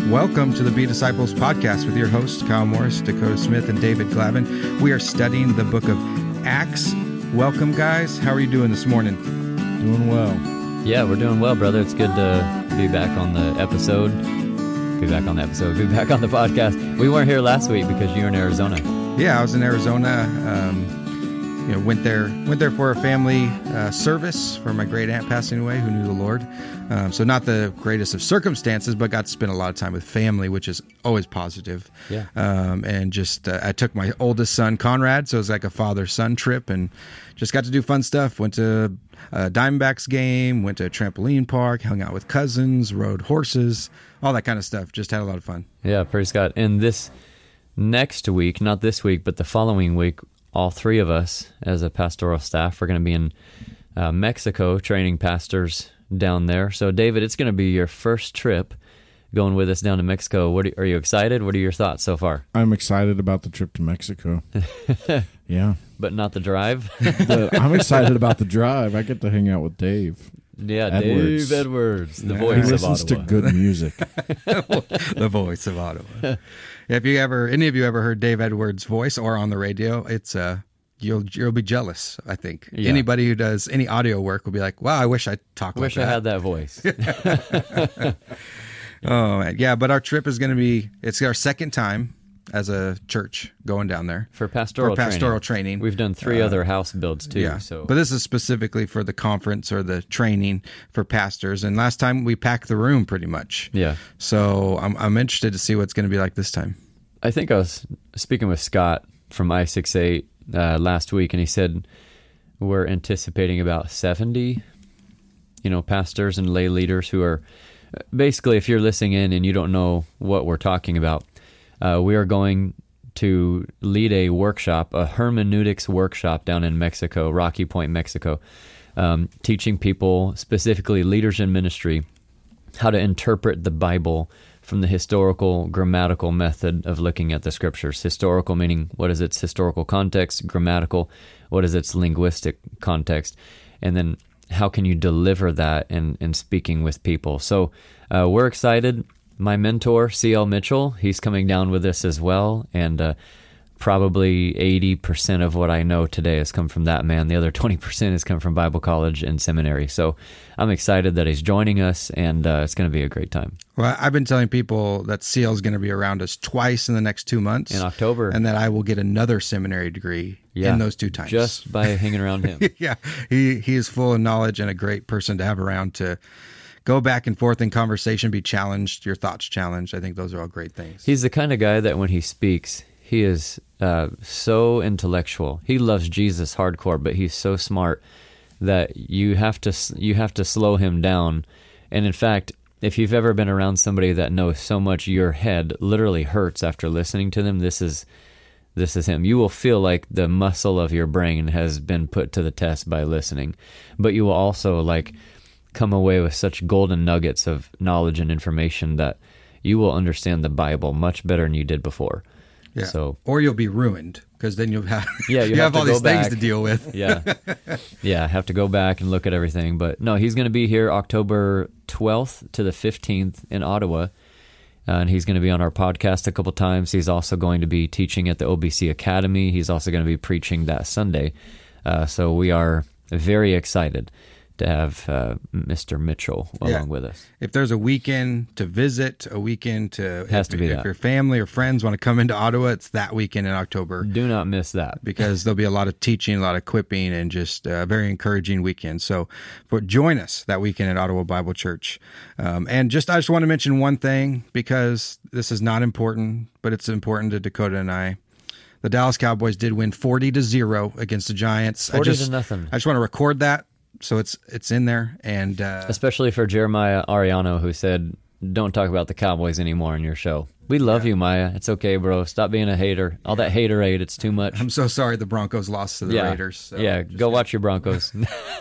Welcome to the Be Disciples podcast with your hosts, Kyle Morris, Dakota Smith, and David Glavin. We are studying the book of Acts. Welcome, guys. How are you doing this morning? Doing well. Yeah, we're doing well, brother. It's good to be back on the episode. Be back on the podcast. We weren't here last week because you were in Arizona. Yeah, I was in Arizona. Went there for a family service for my great aunt passing away, who knew the Lord. So not the greatest of circumstances, but got to spend a lot of time with family, which is always positive. Yeah. And just I took my oldest son, Conrad, so it was like a father-son trip, and just got to do fun stuff. Went to a Diamondbacks game, went to a trampoline park, hung out with cousins, rode horses, all that kind of stuff. Just had a lot of fun. Yeah, praise God. And this next week, not this week, but the following week, all three of us as a pastoral staff are going to be in Mexico training pastors down there. So, David, it's going to be your first trip going with us down to Mexico. Are you excited? What are your thoughts so far? I'm excited about the trip to Mexico. Yeah. But not the drive? I'm excited about the drive. I get to hang out with Dave. Yeah, Edwards. Dave Edwards, the He voice of listens to Ottawa. good music. The voice of Ottawa. If any of you ever heard Dave Edwards' voice or on the radio, it's you'll be jealous. I think anybody who does any audio work will be like, "Wow, I wish I talked like that." I had that voice. Oh man. Yeah, but our trip is going to be—it's our second time as a church going down there For pastoral training. We've done three other house builds too. Yeah, So, but this is specifically for the conference or the training for pastors. And last time we packed the room pretty much. yeah. So I'm interested to see what's going to be like this time. I think I was speaking with Scott from I-68 last week, and he said we're anticipating about 70, pastors and lay leaders who are basically, if you're listening in and you don't know what we're talking about, we are going to lead a workshop, a hermeneutics workshop down in Mexico, Rocky Point, Mexico, teaching people, specifically leaders in ministry, how to interpret the Bible from the historical, grammatical method of looking at the scriptures. Historical meaning, what is its historical context? Grammatical, what is its linguistic context? And then how can you deliver that in speaking with people? So we're excited. My mentor, C.L. Mitchell, he's coming down with us as well, and probably 80% of what I know today has come from that man. The other 20% has come from Bible college and seminary. So I'm excited that he's joining us, and it's going to be a great time. Well, I've been telling people that CL is going to be around us twice in the next 2 months. In October. And that I will get another seminary degree in those two times. Just by hanging around him. Yeah, he is full of knowledge and a great person to have around to go back and forth in conversation, be challenged, your thoughts challenged. I think those are all great things. He's the kind of guy that when he speaks, he is so intellectual. He loves Jesus hardcore, but he's so smart that you have to slow him down. And in fact, if you've ever been around somebody that knows so much, your head literally hurts after listening to them. This is him. You will feel like the muscle of your brain has been put to the test by listening, but you will also come away with such golden nuggets of knowledge and information that you will understand the Bible much better than you did before. Yeah. So, or you'll be ruined because then you'll have you have to all go these back. things to deal with. Yeah, have to go back and look at everything. But no, he's going to be here October 12th to the 15th in Ottawa, and he's going to be on our podcast a couple times. He's also going to be teaching at the OBC Academy. He's also going to be preaching that Sunday. So we are very excited to have Mr. Mitchell along with us. If there's a weekend to visit, if your family or friends want to come into Ottawa, it's that weekend in October. Do not miss that. Because there'll be a lot of teaching, a lot of equipping, and just a very encouraging weekend. So join us that weekend at Ottawa Bible Church. I just want to mention one thing, because this is not important, but it's important to Dakota and I. The Dallas Cowboys did win 40-0 against the Giants. 40-0. I just want to record that, so it's in there, and especially for Jeremiah Ariano, who said, "Don't talk about the Cowboys anymore in your show." We love you, Maya. It's okay, bro. Stop being a hater. All that haterade, it's too much. I'm so sorry the Broncos lost to the Raiders. So go watch your Broncos.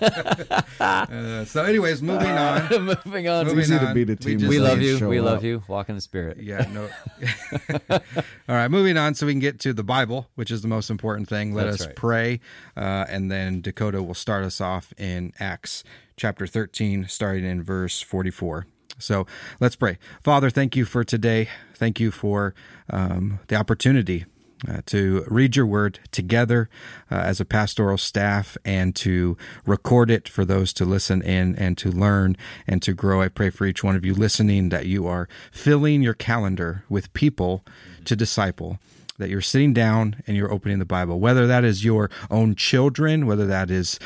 So anyways, moving on. Moving on. It's easy to beat a team. We love you. We love you. Walk in the Spirit. Yeah, no. All right, moving on so we can get to the Bible, which is the most important thing. Let us pray, and then Dakota will start us off in Acts chapter 13, starting in verse 44. So let's pray. Father, thank you for today. Thank you for the opportunity to read your word together as a pastoral staff and to record it for those to listen in and to learn and to grow. I pray for each one of you listening that you are filling your calendar with people to disciple, that you're sitting down and you're opening the Bible, whether that is your own children, whether that is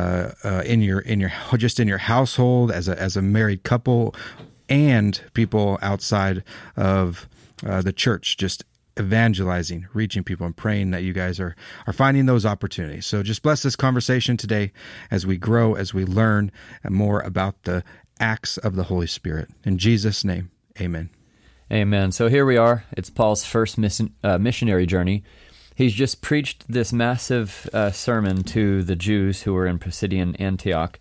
in your household as a married couple, and people outside of the church, just evangelizing, reaching people, and praying that you guys are finding those opportunities. So just bless this conversation today as we grow, as we learn more about the acts of the Holy Spirit. In Jesus' name, amen. Amen. So here we are. It's Paul's first missionary journey. He's just preached this massive sermon to the Jews who were in Pisidian Antioch.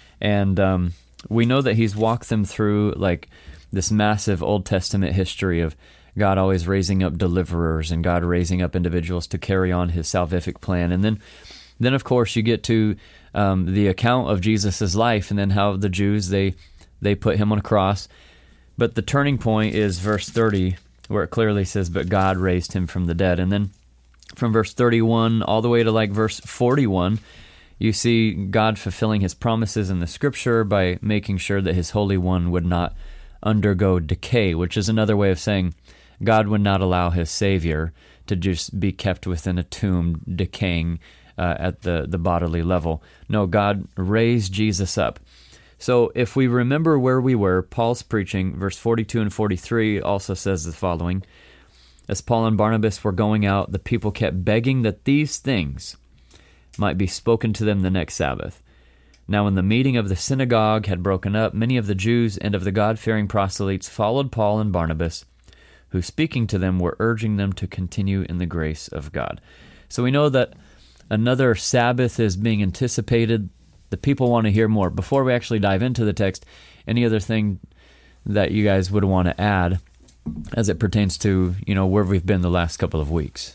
And we know that he's walked them through like this massive Old Testament history of God always raising up deliverers and God raising up individuals to carry on his salvific plan. And then of course, you get to the account of Jesus' life and then how the Jews, they put him on a cross. But the turning point is verse 30, where it clearly says, but God raised him from the dead. And then from verse 31 all the way to like verse 41, you see God fulfilling his promises in the scripture by making sure that his Holy One would not undergo decay, which is another way of saying God would not allow his Savior to just be kept within a tomb decaying at the bodily level. No, God raised Jesus up. So if we remember where we were, Paul's preaching, verse 42 and 43 also says the following: as Paul and Barnabas were going out, the people kept begging that these things might be spoken to them the next Sabbath. Now when the meeting of the synagogue had broken up, many of the Jews and of the God-fearing proselytes followed Paul and Barnabas, who speaking to them were urging them to continue in the grace of God. So we know that another Sabbath is being anticipated. The people want to hear more. Before we actually dive into the text, any other thing that you guys would want to add as it pertains to, where we've been the last couple of weeks?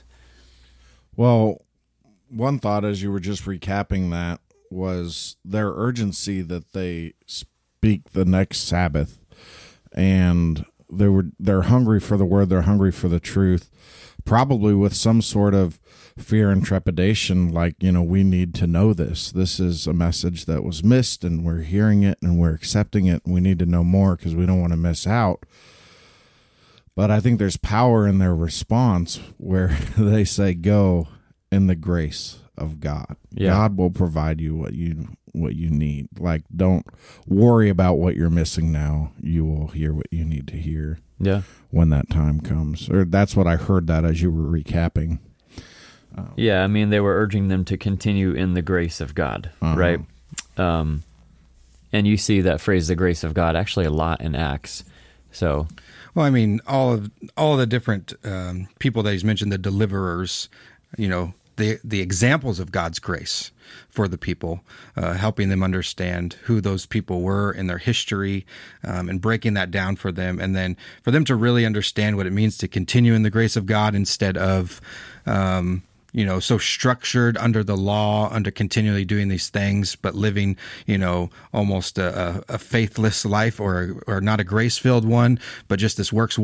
Well, one thought as you were just recapping that was their urgency that they speak the next Sabbath, and they're hungry for the word, they're hungry for the truth, probably with some sort of fear and trepidation, like, we need to know this. This is a message that was missed, and we're hearing it, and we're accepting it, and we need to know more because we don't want to miss out. But I think there's power in their response where they say, go in the grace of God. Yeah. God will provide you what you need. Like, don't worry about what you're missing now. You will hear what you need to hear when that time comes. Or that's what I heard that as you were recapping. They were urging them to continue in the grace of God, right? And you see that phrase, the grace of God, actually a lot in Acts. So, well, all of the different people that he's mentioned, the deliverers, the examples of God's grace for the people, helping them understand who those people were in their history, and breaking that down for them, and then for them to really understand what it means to continue in the grace of God instead of so structured under the law, under continually doing these things, but living, almost a faithless life or not a grace-filled one, but just this works.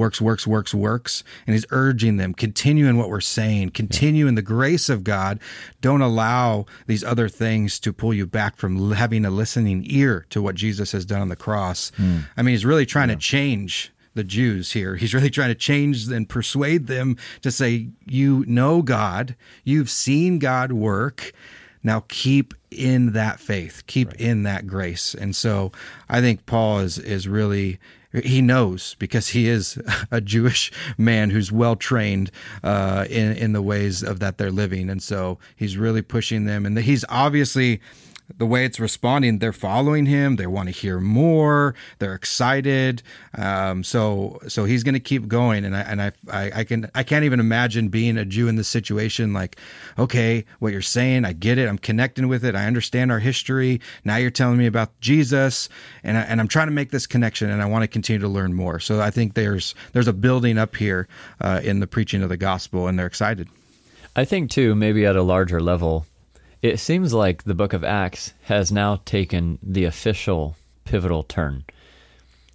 And he's urging them, continue in what we're saying, continue in the grace of God. Don't allow these other things to pull you back from having a listening ear to what Jesus has done on the cross. He's really trying to change the Jews here. He's really trying to change and persuade them to say, you know God, you've seen God work, now keep in that faith, keep in that grace. And so I think Paul is really, he knows, because he is a Jewish man who's well trained in the ways of that they're living. And so he's really pushing them, and he's obviously, the way it's responding, they're following him. They want to hear more. They're excited. So he's going to keep going. And I can't even imagine being a Jew in this situation. Like, okay, what you're saying, I get it. I'm connecting with it. I understand our history. Now you're telling me about Jesus, and I'm trying to make this connection, and I want to continue to learn more. So I think there's a building up here in the preaching of the gospel, and they're excited. I think too, maybe at a larger level, it seems like the book of Acts has now taken the official pivotal turn.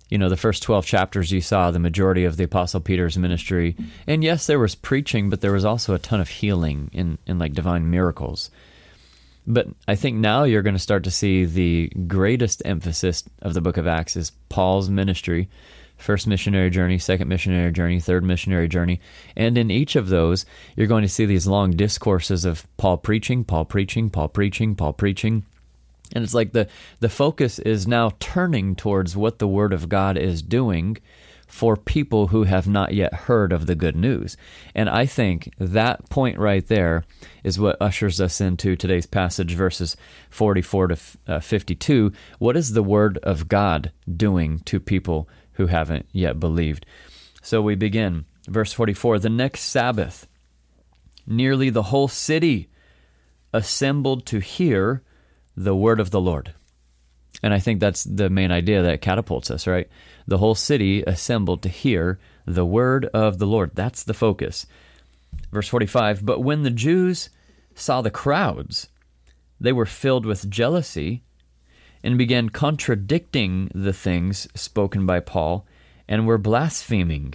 The first 12 chapters you saw the majority of the Apostle Peter's ministry. And yes, there was preaching, but there was also a ton of healing in like divine miracles. But I think now you're going to start to see the greatest emphasis of the book of Acts is Paul's ministry, first missionary journey, second missionary journey, third missionary journey. And in each of those, you're going to see these long discourses of Paul preaching, Paul preaching, Paul preaching, Paul preaching. And it's like the focus is now turning towards what the Word of God is doing for people who have not yet heard of the good news. And I think that point right there is what ushers us into today's passage, verses 44 to 52. What is the Word of God doing to people who haven't yet believed? So we begin, verse 44, the next Sabbath, nearly the whole city assembled to hear the word of the Lord. And I think that's the main idea that catapults us, right? The whole city assembled to hear the word of the Lord. That's the focus. Verse 45, but when the Jews saw the crowds, they were filled with jealousy and began contradicting the things spoken by Paul and were blaspheming.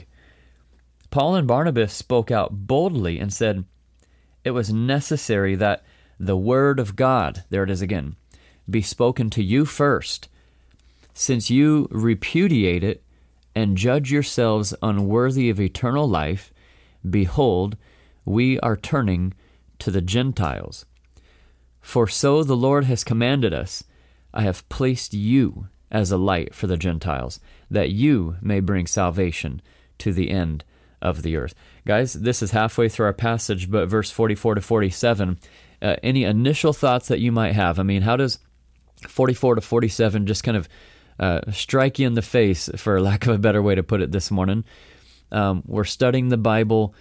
Paul and Barnabas spoke out boldly and said, it was necessary that the word of God, there it is again, be spoken to you first, since you repudiate it and judge yourselves unworthy of eternal life. Behold, we are turning to the Gentiles. For so the Lord has commanded us, I have placed you as a light for the Gentiles, that you may bring salvation to the end of the earth. Guys, this is halfway through our passage, but verse 44 to 47, any initial thoughts that you might have? I mean, how does 44 to 47 just kind of strike you in the face, for lack of a better way to put it, this morning? We're studying the Bible.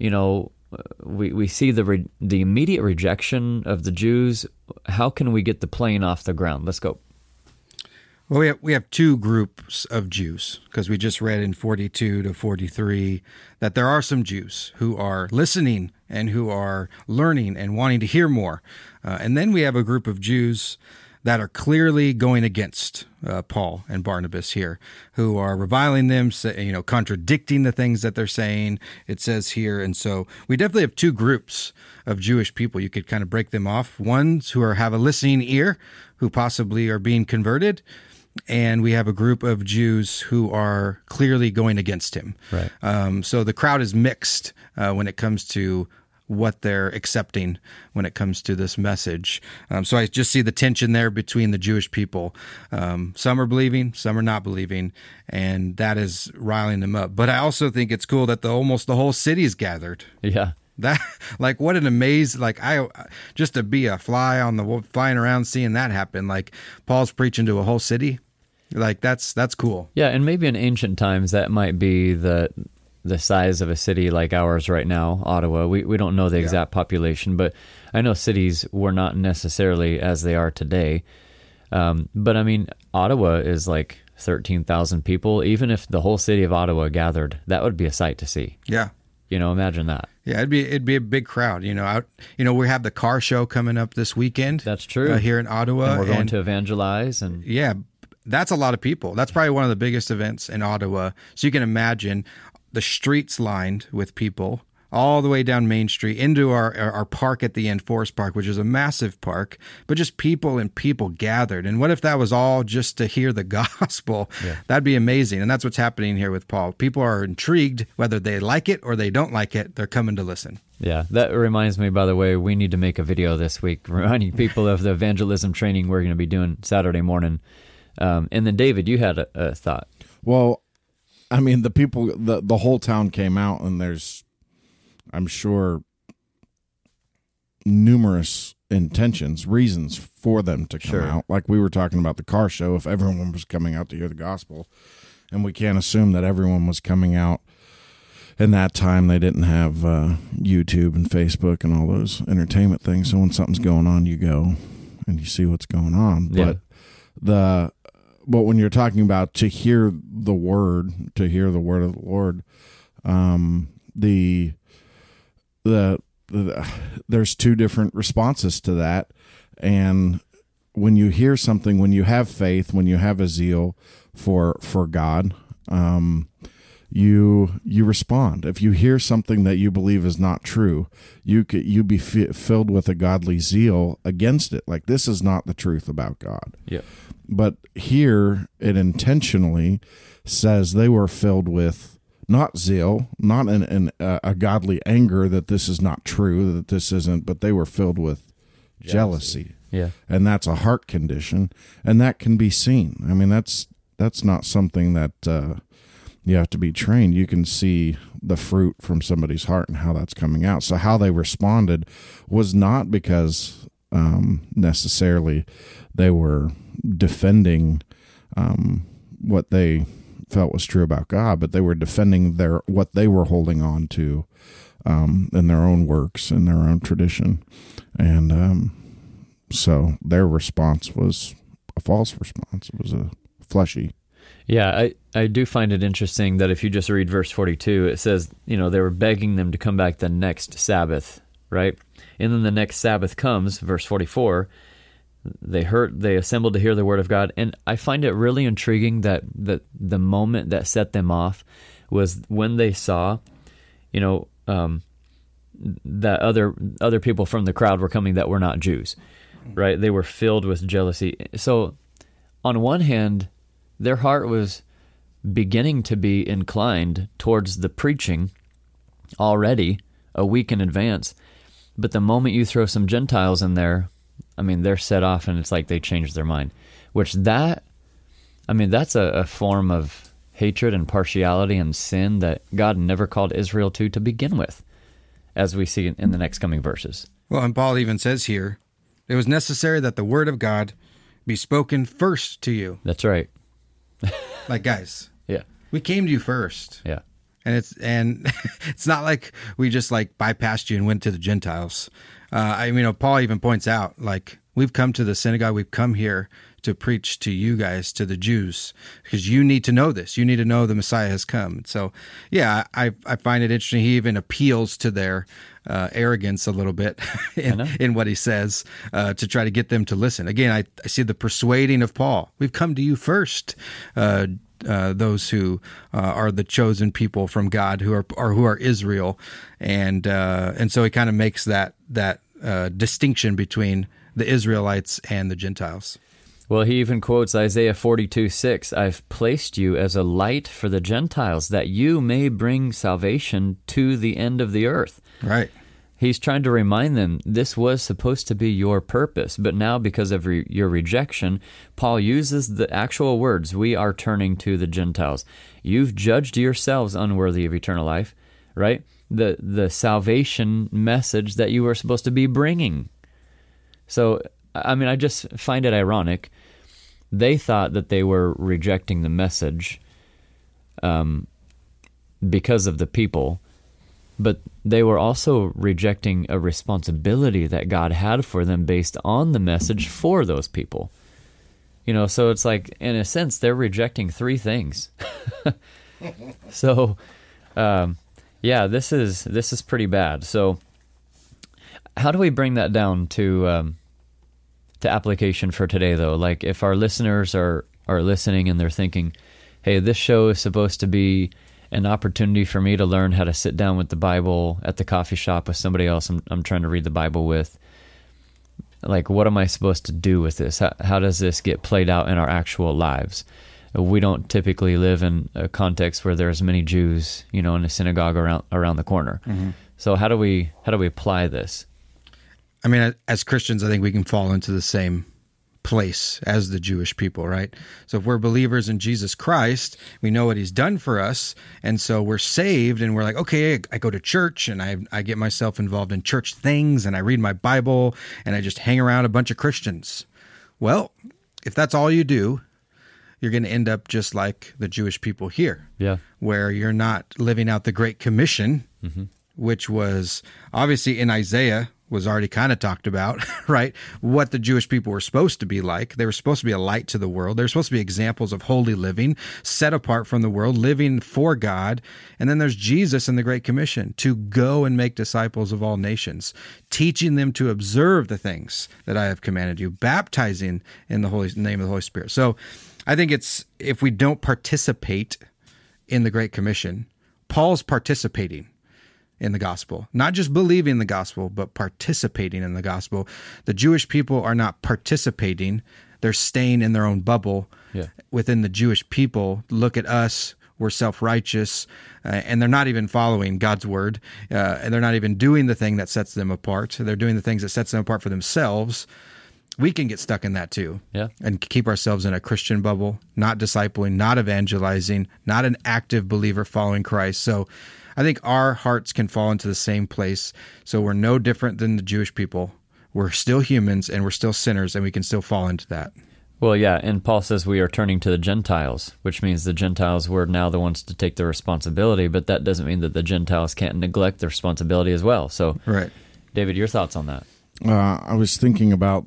We see the immediate rejection of the Jews. How can we get the plane off the ground? Let's go. Well, we have two groups of Jews, because we just read in 42 to 43 that there are some Jews who are listening and who are learning and wanting to hear more. And then we have a group of Jews that are clearly going against Paul and Barnabas here, who are reviling them, contradicting the things that they're saying, it says here. And so we definitely have two groups of Jewish people. You could kind of break them off. Ones who have a listening ear, who possibly are being converted, and we have a group of Jews who are clearly going against him. Right. So the crowd is mixed when it comes to what they're accepting when it comes to this message. So I just see the tension there between the Jewish people. Some are believing, some are not believing, and that is riling them up. But I also think it's cool that almost the whole city is gathered. Yeah. That, like, what an just to be a fly on the wall, flying around, seeing that happen. Like, Paul's preaching to a whole city. Like, that's cool. Yeah, and maybe in ancient times that might be the size of a city like ours right now, Ottawa. We don't know the exact population, but I know cities were not necessarily as they are today. But I mean, Ottawa is like 13,000 people. Even if the whole city of Ottawa gathered, that would be a sight to see. Yeah. Imagine that. Yeah, it'd be a big crowd. We have the car show coming up this weekend. That's true. Here in Ottawa, and we're going to evangelize, and yeah, that's a lot of people. That's probably one of the biggest events in Ottawa. So you can imagine the streets lined with people all the way down Main Street into our park at the end, Forest Park, which is a massive park, but just people and people gathered. And what if that was all just to hear the gospel? Yeah. That'd be amazing. And that's what's happening here with Paul. People are intrigued, whether they like it or they don't like it, they're coming to listen. Yeah, that reminds me, by the way, we need to make a video this week reminding people of the evangelism training we're going to be doing Saturday morning. And then, David, you had a thought. Well, I mean, the people, the whole town came out, and there's, I'm sure, numerous reasons for them to come out. Like we were talking about the car show, if everyone was coming out to hear the gospel, and we can't assume that everyone was coming out in that time. They didn't have YouTube and Facebook and all those entertainment things. So when something's going on, you go and you see what's going on. Yeah. But when you're talking about to hear the word of the Lord, there's two different responses to that, and when you hear something, when you have faith, when you have a zeal for God, you respond. If you hear something that you believe is not true, you be filled with a godly zeal against it. Like, this is not the truth about God. Yeah. But here it intentionally says they were filled with not zeal, not a godly anger that this is not true, that this isn't, but they were filled with jealousy. Yeah. And that's a heart condition, and that can be seen. I mean, that's not something that you have to be trained. You can see the fruit from somebody's heart and how that's coming out. So how they responded was not because necessarily they were defending what they felt was true about God, but they were defending what they were holding on to in their own works, in their own tradition. And so their response was a false response. It was a fleshy. Yeah, I do find it interesting that if you just read verse 42, it says, they were begging them to come back the next Sabbath, right? And then the next Sabbath comes, verse 44, they assembled to hear the word of God. And I find it really intriguing that the moment that set them off was when they saw, that other people from the crowd were coming that were not Jews, right? They were filled with jealousy. So on one hand, their heart was beginning to be inclined towards the preaching already a week in advance. But the moment you throw some Gentiles in there, they're set off, and it's like they changed their mind. That's a form of hatred and partiality and sin that God never called Israel to begin with, as we see in the next coming verses. Well, and Paul even says here, it was necessary that the word of God be spoken first to you. That's right. Like, guys, yeah, we came to you first. Yeah. And it's not like we just like bypassed you and went to the Gentiles. Paul even points out, like, we've come to the synagogue, we've come here to preach to you guys, to the Jews, because you need to know this. You need to know the Messiah has come. So, yeah, I find it interesting. He even appeals to their arrogance a little bit in what he says to try to get them to listen. Again, I see the persuading of Paul. We've come to you first, those who are the chosen people from God, who are Israel, and so he kind of makes that distinction between the Israelites and the Gentiles. Well, he even quotes Isaiah 42:6. I've placed you as a light for the Gentiles, that you may bring salvation to the end of the earth. Right. He's trying to remind them this was supposed to be your purpose, but now because of your rejection, Paul uses the actual words, we are turning to the Gentiles. You've judged yourselves unworthy of eternal life, right? The salvation message that you were supposed to be bringing. So, I just find it ironic. They thought that they were rejecting the message because of the people, but they were also rejecting a responsibility that God had for them based on the message for those people. So it's like, in a sense, they're rejecting three things. So, this is pretty bad. So, how do we bring that down to application for today, though? Like, if our listeners are listening and they're thinking, hey, this show is supposed to be an opportunity for me to learn how to sit down with the Bible at the coffee shop with somebody else I'm trying to read the Bible with. Like, what am I supposed to do with this? How does this get played out in our actual lives? We don't typically live in a context where there's many Jews, in a synagogue around the corner. Mm-hmm. So how do we apply this? As Christians, I think we can fall into the same place as the Jewish people, right? So if we're believers in Jesus Christ, we know what he's done for us, and so we're saved, and we're like, okay, I go to church, and I get myself involved in church things, and I read my Bible, and I just hang around a bunch of Christians. Well, if that's all you do, you're going to end up just like the Jewish people here, where you're not living out the Great Commission, mm-hmm. which was obviously in Isaiah was already kind of talked about, right? What the Jewish people were supposed to be like. They were supposed to be a light to the world. They were supposed to be examples of holy living, set apart from the world, living for God. And then there's Jesus in the Great Commission to go and make disciples of all nations, teaching them to observe the things that I have commanded you, baptizing in the name of the Holy Spirit. So I think it's, if we don't participate in the Great Commission, Paul's participating in the gospel, not just believing the gospel, but participating in the gospel. The Jewish people are not participating. They're staying in their own bubble within the Jewish people. Look at us. We're self-righteous, and they're not even following God's word, and they're not even doing the thing that sets them apart. They're doing the things that sets them apart for themselves. We can get stuck in that too, and keep ourselves in a Christian bubble, not discipling, not evangelizing, not an active believer following Christ. So I think our hearts can fall into the same place. So we're no different than the Jewish people. We're still humans, and we're still sinners, and we can still fall into that. Well, yeah, and Paul says we are turning to the Gentiles, which means the Gentiles were now the ones to take the responsibility, but that doesn't mean that the Gentiles can't neglect their responsibility as well. So, right. David, your thoughts on that? I was thinking about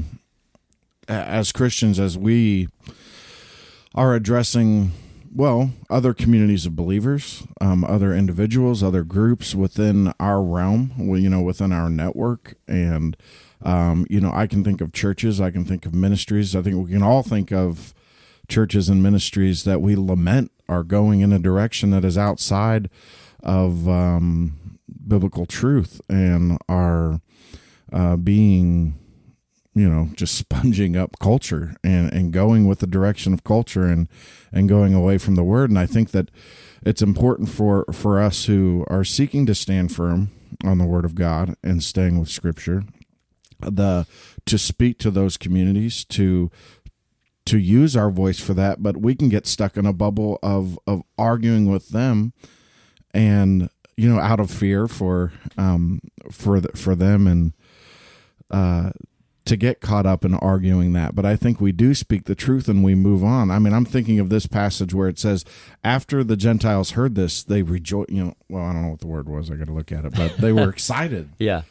as Christians, as we are addressing, well, other communities of believers, other individuals, other groups within our realm, within our network. And, I can think of churches, I can think of ministries. I think we can all think of churches and ministries that we lament are going in a direction that is outside of biblical truth and are being, just sponging up culture and going with the direction of culture and going away from the word. And I think that it's important for us who are seeking to stand firm on the word of God and staying with Scripture, to speak to those communities, to use our voice for that. But we can get stuck in a bubble of arguing with them, and out of fear for them, and to get caught up in arguing that. But I think we do speak the truth and we move on. I mean, I'm thinking of this passage where it says, after the Gentiles heard this, they rejoiced. Well, I don't know what the word was. I got to look at it, but they were excited. Yeah.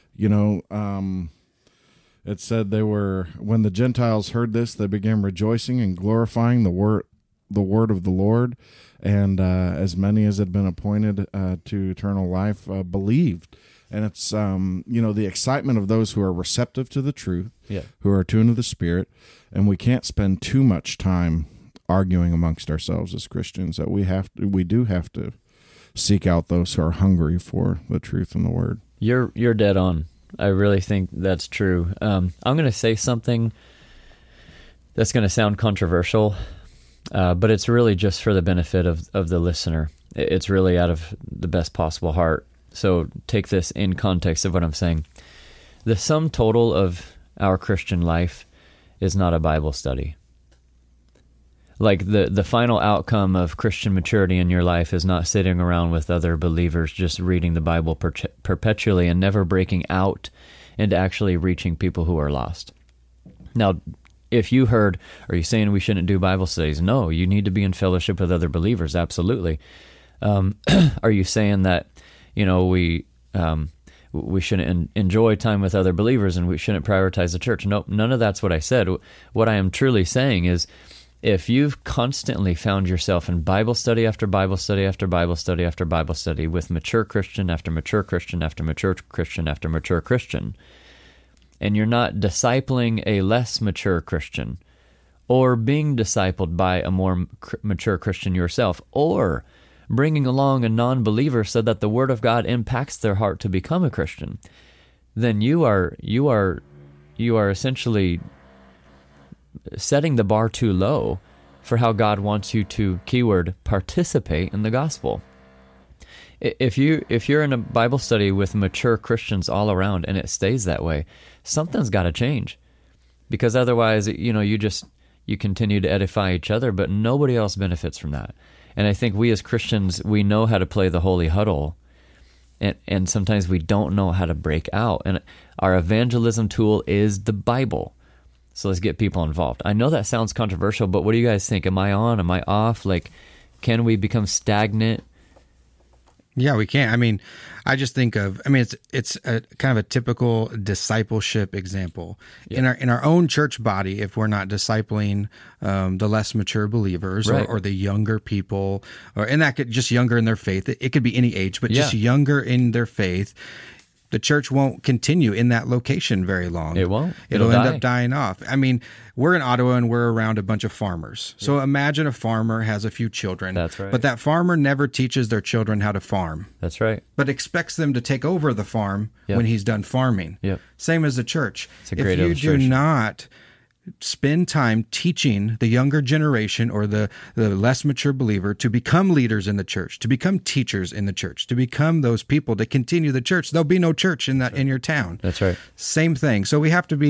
It said when the Gentiles heard this, they began rejoicing and glorifying the word of the Lord. And as many as had been appointed to eternal life believed. And it's, the excitement of those who are receptive to the truth, who are attuned to the Spirit. And we can't spend too much time arguing amongst ourselves as Christians. That we do have to seek out those who are hungry for the truth and the word. You're dead on. I really think that's true. I'm going to say something that's going to sound controversial, but it's really just for the benefit of the listener. It's really out of the best possible heart. So take this in context of what I'm saying. The sum total of our Christian life is not a Bible study. Like the final outcome of Christian maturity in your life is not sitting around with other believers just reading the Bible perpetually and never breaking out into actually reaching people who are lost. Now, if you heard, are you saying we shouldn't do Bible studies? No, you need to be in fellowship with other believers, absolutely. Are you saying that, we shouldn't enjoy time with other believers and we shouldn't prioritize the church? No, none of that's what I said. What I am truly saying is, if you've constantly found yourself in Bible study after Bible study after Bible study after Bible study with mature Christian after mature Christian after mature Christian after mature Christian, and you're not discipling a less mature Christian, or being discipled by a more mature Christian yourself, or bringing along a non-believer so that the Word of God impacts their heart to become a Christian, then you are essentially setting the bar too low for how God wants you to, keyword, participate in the gospel. If you're in a Bible study with mature Christians all around and it stays that way, something's got to change, because otherwise, you continue to edify each other, but nobody else benefits from that. And I think we as Christians, we know how to play the holy huddle, and sometimes we don't know how to break out. And our evangelism tool is the Bible. So let's get people involved. I know that sounds controversial, but what do you guys think? Am I on? Am I off? Like, can we become stagnant Yeah, we can't. I mean, I just think of, I mean, it's a kind of a typical discipleship example in our own church body. If we're not discipling the less mature believers or the younger people, and that could just younger in their faith. It could be any age, but just younger in their faith. The church won't continue in that location very long. It won't. It'll end up dying off. I mean, we're in Ottawa and we're around a bunch of farmers. So imagine a farmer has a few children. That's right. But that farmer never teaches their children how to farm. That's right. But expects them to take over the farm when he's done farming. Yep. Same as the church. It's a great if you illustration. do not spend time teaching the younger generation or the less mature believer to become leaders in the church, to become teachers in the church, to become those people to continue the church, there'll be no church in your town. That's right. Same thing. So we have to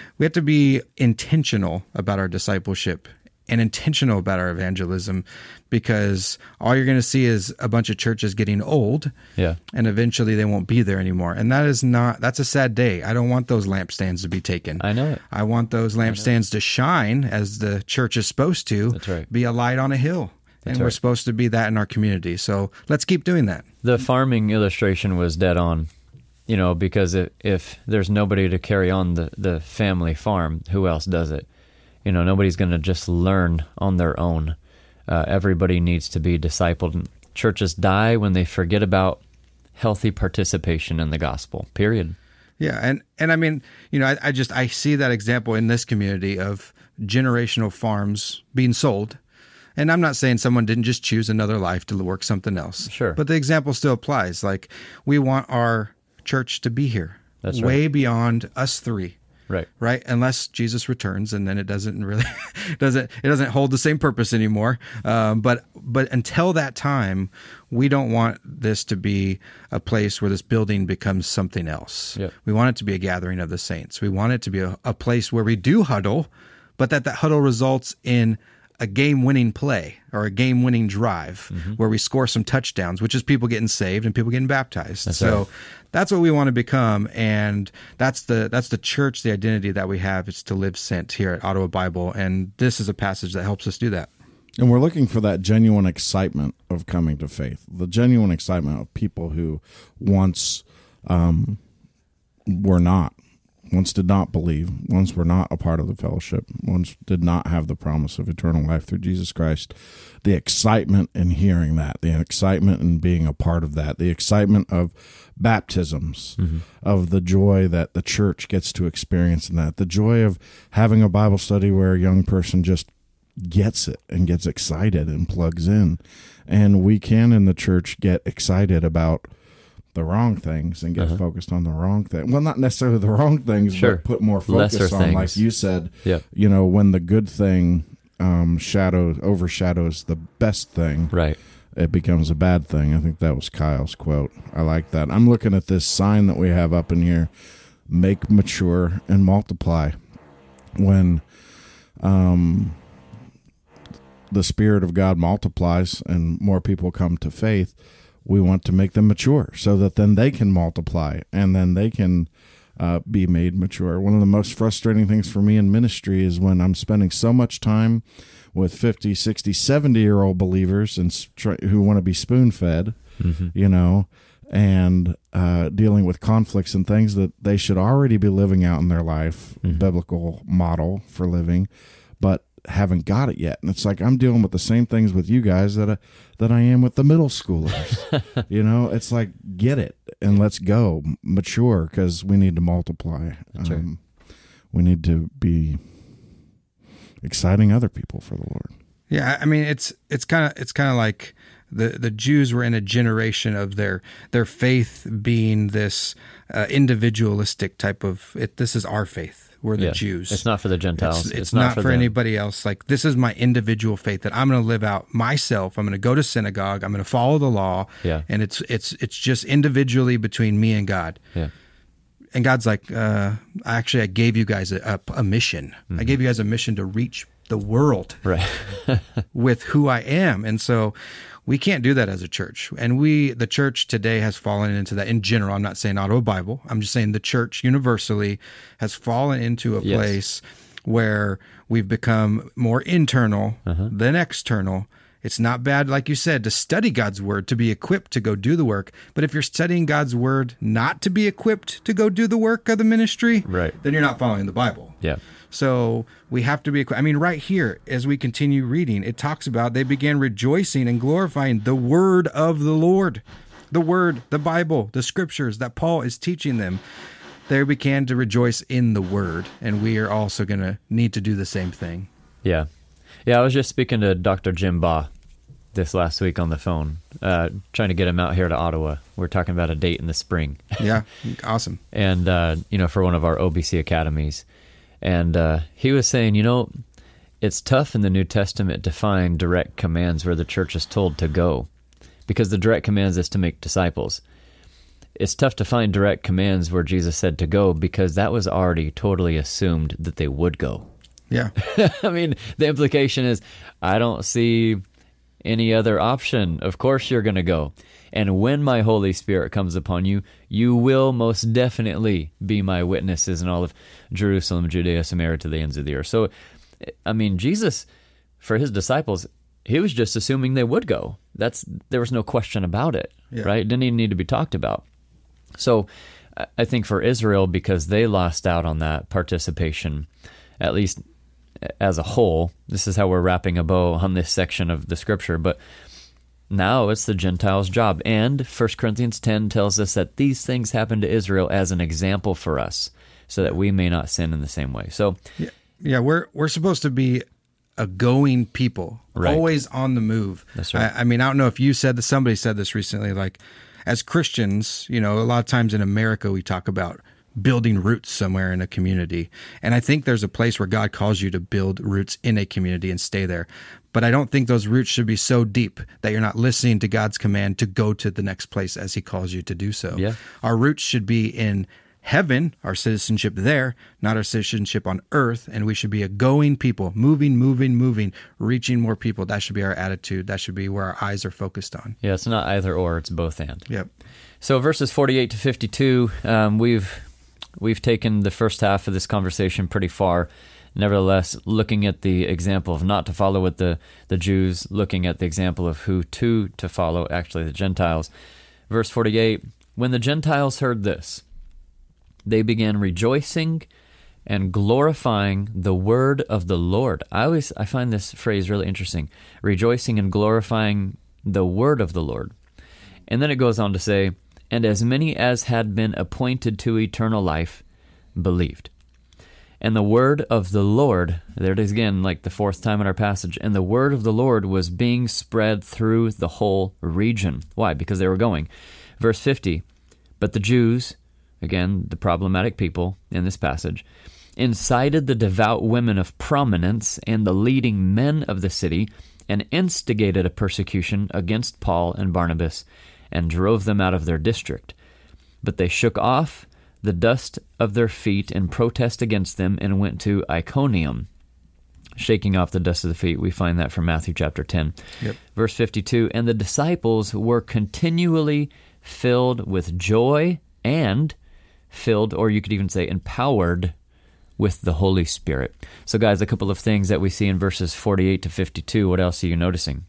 be intentional about our discipleship and intentional about our evangelism, because all you're going to see is a bunch of churches getting old, and eventually they won't be there anymore. And that's a sad day. I don't want those lampstands to be taken. I know it. I want those lampstands to shine as the church is supposed to. That's right. Be a light on a hill. And we're supposed to be that in our community. So let's keep doing that. The farming illustration was dead on, because if there's nobody to carry on the family farm, who else does it? Nobody's going to just learn on their own. Everybody needs to be discipled. Churches die when they forget about healthy participation in the gospel, period. Yeah, and I mean, I see that example in this community of generational farms being sold. And I'm not saying someone didn't just choose another life to work something else. Sure. But the example still applies. Like, we want our church to be here. That's way right. Beyond us three. Right. Unless Jesus returns, and then it doesn't really it doesn't hold the same purpose anymore. But until that time, we don't want this to be a place where this building becomes something else. Yep. We want it to be a gathering of the saints. We want it to be a place where we do huddle, but that huddle results in a game-winning play or a game-winning drive where we score some touchdowns, which is people getting saved and people getting baptized. That's what we want to become, and that's the church, the identity that we have. It's to live sent here at Ottawa Bible, and this is a passage that helps us do that. And we're looking for that genuine excitement of coming to faith, the genuine excitement of people who once were not. Once did not believe, once were not a part of the fellowship, once did not have the promise of eternal life through Jesus Christ. The excitement in hearing that, the excitement in being a part of that, the excitement of baptisms, of the joy that the church gets to experience in that, the joy of having a Bible study where a young person just gets it and gets excited and plugs in. And we can in the church get excited about the wrong things and get focused on the wrong thing. Well, not necessarily the wrong things, but put more focus Lesser on, things. like you said, when the good thing overshadows the best thing, Right. it becomes a bad thing. I think that was Kyle's quote. I like that. I'm looking at this sign that we have up in here, make, mature, and multiply. When the Spirit of God multiplies and more people come to faith, we want to make them mature so that then they can multiply and then they can be made mature. One of the most frustrating things for me in ministry is when I'm spending so much time with 50, 60, 70-year-old believers and who want to be spoon-fed, and dealing with conflicts and things that they should already be living out in their life, biblical model for living, but haven't got it yet. And it's like I'm dealing with the same things with you guys that I am with the middle schoolers. It's like, get it and let's go mature, because we need to multiply. We need to be exciting other people for the Lord. Yeah, I mean, it's kind of like the Jews were in a generation of their faith being this individualistic type of it. This is our faith. We're the Jews. It's not for the Gentiles. It's not for anybody else. Like, this is my individual faith that I'm going to live out myself. I'm going to go to synagogue. I'm going to follow the law. Yeah. And it's just individually between me and God. Yeah. And God's like, I gave you guys a mission. I gave you guys a mission to reach the world with who I am. And so we can't do that as a church. And the church today has fallen into that in general. I'm not saying Ottawa Bible. I'm just saying the church universally has fallen into a place where we've become more internal than external. It's not bad, like you said, to study God's word, to be equipped to go do the work. But if you're studying God's word not to be equipped to go do the work of the ministry, Right. then you're not following the Bible. Yeah. So we have to be, I mean, right here, as we continue reading, it talks about they began rejoicing and glorifying the word of the Lord. The word, the Bible, the scriptures that Paul is teaching them. They began to rejoice in the word, and we are also going to need to do the same thing. Yeah. Yeah, I was just speaking to Dr. Jim Baugh this last week on the phone, trying to get him out here to Ottawa. We're talking about a date in the spring. Yeah, awesome. And, for one of our OBC academies. And he was saying, it's tough in the New Testament to find direct commands where the church is told to go, because the direct commands is to make disciples. It's tough to find direct commands where Jesus said to go, because that was already totally assumed that they would go. Yeah. I mean, the implication is, I don't see any other option. Of course you're going to go. And when my Holy Spirit comes upon you, you will most definitely be my witnesses in all of Jerusalem, Judea, Samaria, to the ends of the earth. So, I mean, Jesus, for his disciples, he was just assuming they would go. There was no question about it, right? It didn't even need to be talked about. So I think for Israel, because they lost out on that participation, at least as a whole, this is how we're wrapping a bow on this section of the scripture, but now it's the Gentiles' job. And 1 Corinthians 10 tells us that these things happen to Israel as an example for us, so that we may not sin in the same way. So, yeah, we're supposed to be a going people, right. Always on the move. That's right. I mean, I don't know if you said this, somebody said this recently, like as Christians, a lot of times in America, we talk about building roots somewhere in a community. And I think there's a place where God calls you to build roots in a community and stay there. But I don't think those roots should be so deep that you're not listening to God's command to go to the next place as he calls you to do so. Yeah. Our roots should be in heaven, our citizenship there, not our citizenship on earth. And we should be a going people, moving, reaching more people. That should be our attitude. That should be where our eyes are focused on. Yeah, it's not either or, it's both and. Yep. So verses 48 to 52, we've taken the first half of this conversation pretty far. Nevertheless, looking at the example of not to follow with the Jews, looking at the example of who to follow, actually the Gentiles. Verse 48, when the Gentiles heard this, they began rejoicing and glorifying the word of the Lord. I find this phrase really interesting, rejoicing and glorifying the word of the Lord. And then it goes on to say, and as many as had been appointed to eternal life believed. And the word of the Lord, there it is again, like the fourth time in our passage, and the word of the Lord was being spread through the whole region. Why? Because they were going. Verse 50, but the Jews, again, the problematic people in this passage, incited the devout women of prominence and the leading men of the city, and instigated a persecution against Paul and Barnabas, and drove them out of their district. But they shook off the dust of their feet in protest against them and went to Iconium. Shaking off the dust of the feet, we find that from Matthew chapter 10. Yep. Verse 52, and the disciples were continually filled with joy and filled, or you could even say empowered, with the Holy Spirit. So guys, a couple of things that we see in verses 48 to 52. What else are you noticing?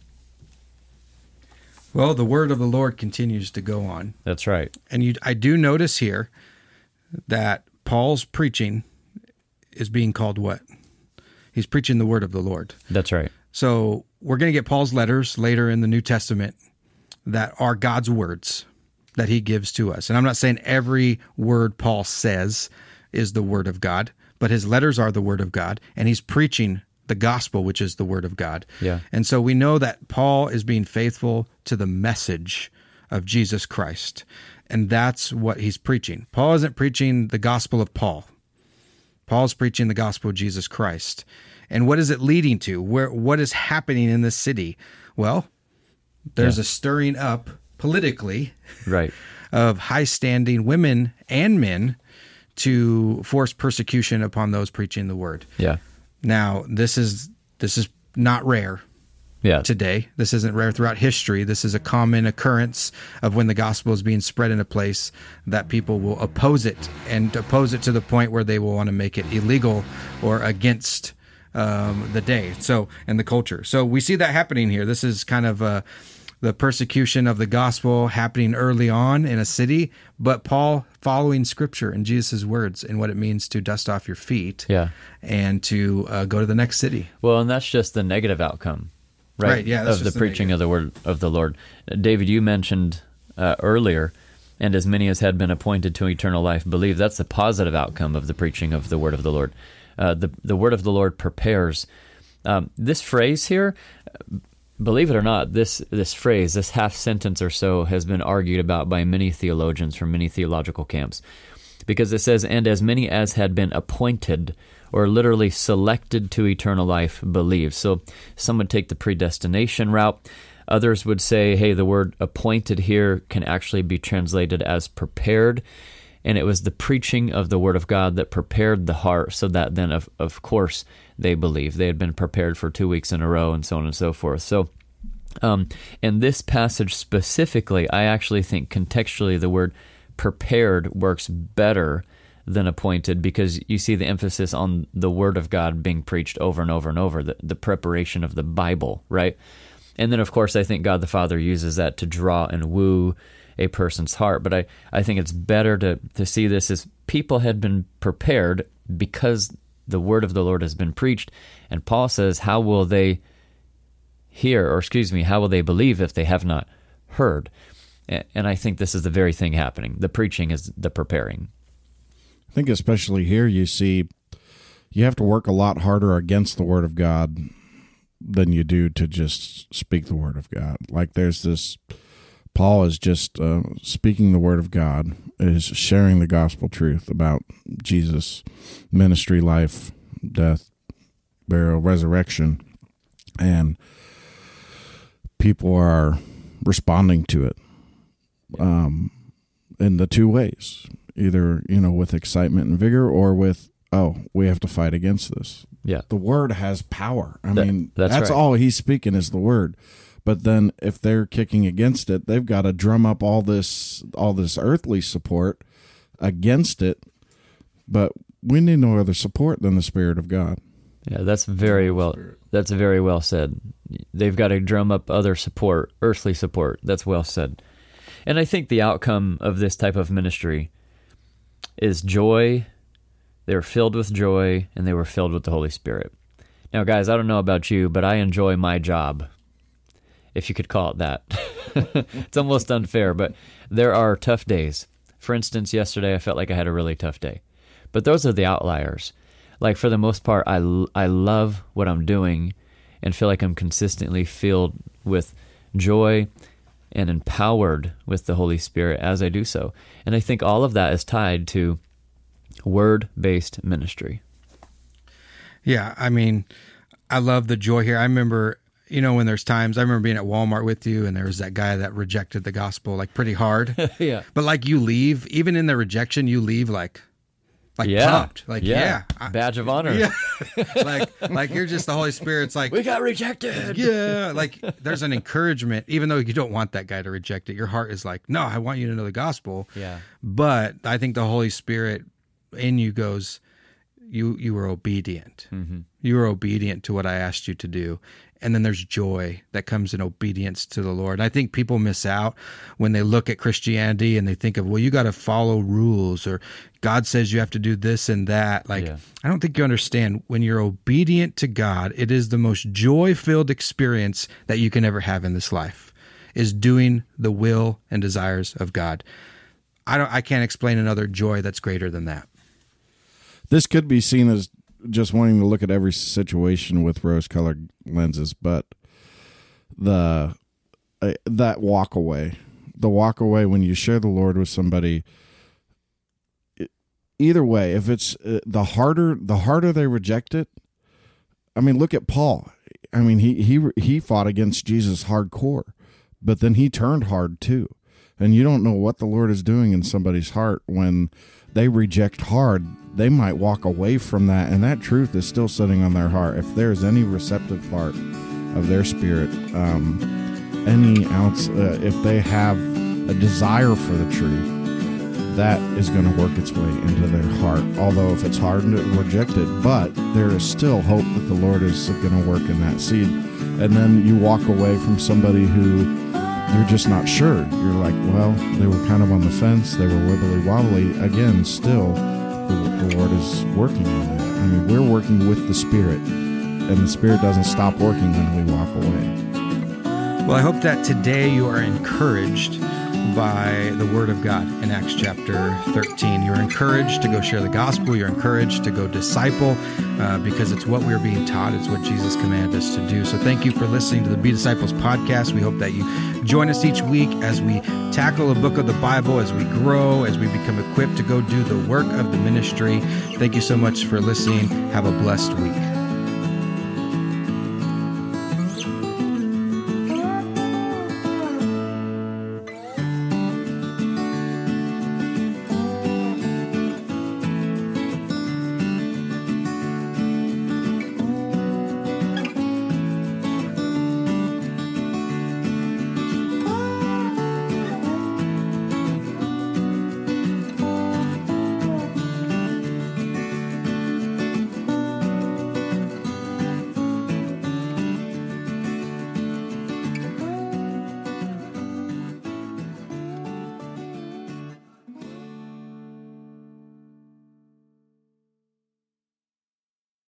Well, the word of the Lord continues to go on. That's right. And I do notice here that Paul's preaching is being called what? He's preaching the word of the Lord. That's right. So we're going to get Paul's letters later in the New Testament that are God's words that he gives to us. And I'm not saying every word Paul says is the word of God, but his letters are the word of God, and he's preaching the gospel, which is the word of God. Yeah. And so we know that Paul is being faithful to the message of Jesus Christ, and that's what he's preaching. Paul isn't preaching the gospel of Paul. Paul's preaching the gospel of Jesus Christ. And what is it leading to? What is happening in this city? Well, there's a stirring up politically, right, of high-standing women and men to force persecution upon those preaching the word. Yeah. Now, this is not rare today. This isn't rare throughout history. This is a common occurrence of when the gospel is being spread in a place that people will oppose it, and oppose it to the point where they will want to make it illegal or against the day. So, and the culture. So we see that happening here. This is kind of the persecution of the gospel happening early on in a city, but Paul following Scripture and Jesus' words and what it means to dust off your feet, and to go to the next city. Well, and that's just the negative outcome, right? Yeah, of the preaching of the word of the Lord. David, you mentioned earlier, and as many as had been appointed to eternal life believe. That's the positive outcome of the preaching of the word of the Lord. The word of the Lord prepares. This phrase here, believe it or not, this phrase, this half sentence or so, has been argued about by many theologians from many theological camps, because it says, and as many as had been appointed, or literally selected to eternal life, believe. So some would take the predestination route. Others would say, hey, the word appointed here can actually be translated as prepared, and it was the preaching of the word of God that prepared the heart, so that then, of course, they believe. They had been prepared for 2 weeks in a row, and so on and so forth. So, in this passage specifically, I actually think contextually the word prepared works better than appointed, because you see the emphasis on the word of God being preached over and over and over, the preparation of the Bible, right? And then, of course, I think God the Father uses that to draw and woo a person's heart. But I think it's better to see this as people had been prepared because the word of the Lord has been preached. And Paul says, how will they how will they believe if they have not heard? And I think this is the very thing happening. The preaching is the preparing. I think especially here you see you have to work a lot harder against the word of God than you do to just speak the word of God. Like there's this, Paul is just speaking the word of God, is sharing the gospel truth about Jesus' ministry, life, death, burial, resurrection, and people are responding to it in the two ways, either, with excitement and vigor, or with, we have to fight against this. Yeah. The word has power. I mean, that's right. all he's speaking is the word. But then if they're kicking against it, they've got to drum up all this earthly support against it. But we need no other support than the Spirit of God. Yeah, that's very well said. They've got to drum up other support, earthly support. That's well said. And I think the outcome of this type of ministry is joy. They were filled with joy, and they were filled with the Holy Spirit. Now, guys, I don't know about you, but I enjoy my job, if you could call it that. It's almost unfair, but there are tough days. For instance, yesterday I felt like I had a really tough day. But those are the outliers. Like, for the most part, I love what I'm doing and feel like I'm consistently filled with joy and empowered with the Holy Spirit as I do so. And I think all of that is tied to word-based ministry. Yeah, I mean, I love the joy here. I remember, when there's times, I remember being at Walmart with you, and there was that guy that rejected the gospel, like, pretty hard. Yeah. But, like, you leave, even in the rejection, you leave, like pumped. Like, badge of honor. Yeah. like you're just, the Holy Spirit's like, we got rejected. Yeah. Like, there's an encouragement, even though you don't want that guy to reject it. Your heart is like, no, I want you to know the gospel. Yeah. But I think the Holy Spirit in you goes, you were obedient. Mm-hmm. You were obedient to what I asked you to do. And then there's joy that comes in obedience to the Lord. And I think people miss out when they look at Christianity and they think of, well, you got to follow rules, or God says you have to do this and that. Like, yeah. I don't think you understand, when you're obedient to God, it is the most joy-filled experience that you can ever have in this life, is doing the will and desires of God. I can't explain another joy that's greater than that. This could be seen as just wanting to look at every situation with rose-colored lenses, but that walk away when you share the Lord with somebody, either way, if it's the harder they reject it. I mean, look at Paul. I mean, he fought against Jesus hardcore, but then he turned hard too. And you don't know what the Lord is doing in somebody's heart when they reject hard. They might walk away from that, and that truth is still sitting on their heart. If there's any receptive part of their spirit, any ounce, if they have a desire for the truth, that is going to work its way into their heart. Although if it's hardened and rejected, but there is still hope that the Lord is going to work in that seed. And then you walk away from somebody who you're just not sure. You're like, well, they were kind of on the fence. They were wibbly wobbly. Again, still, the Lord is working in that. I mean, we're working with the Spirit, and the Spirit doesn't stop working when we walk away. Well, I hope that today you are encouraged by the Word of God in Acts chapter 13. You're encouraged to go share the gospel. You're encouraged to go disciple because it's what we're being taught. It's what Jesus commanded us to do. So thank you for listening to the Be Disciples podcast. We hope that you join us each week as we tackle a book of the Bible, as we grow, as we become equipped to go do the work of the ministry. Thank you so much for listening. Have a blessed week.